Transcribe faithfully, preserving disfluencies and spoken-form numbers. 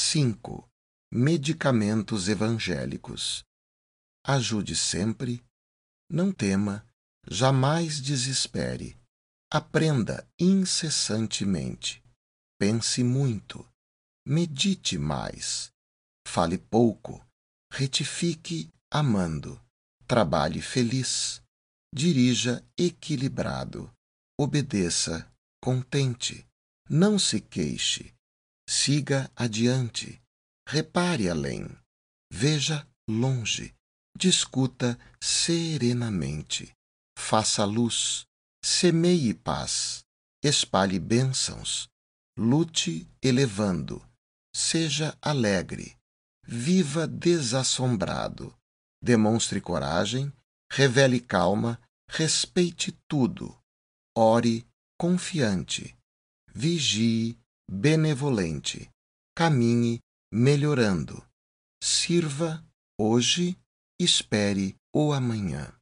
cinco. Medicamentos evangélicos. Ajude sempre, não tema, jamais desespere. Aprenda incessantemente. Pense muito. Medite mais. Fale pouco. Retifique amando. Trabalhe feliz. Dirija equilibrado. Obedeça contente. Não se queixe. Siga adiante. Repare além. Veja longe. Discuta serenamente. Faça luz. Semeie paz. Espalhe bênçãos. Lute elevando. Seja alegre. Viva desassombrado. Demonstre coragem. Revele calma. Respeite tudo. Ore confiante. Vigie benevolente. Caminhe melhorando. Sirva hoje, espere o amanhã.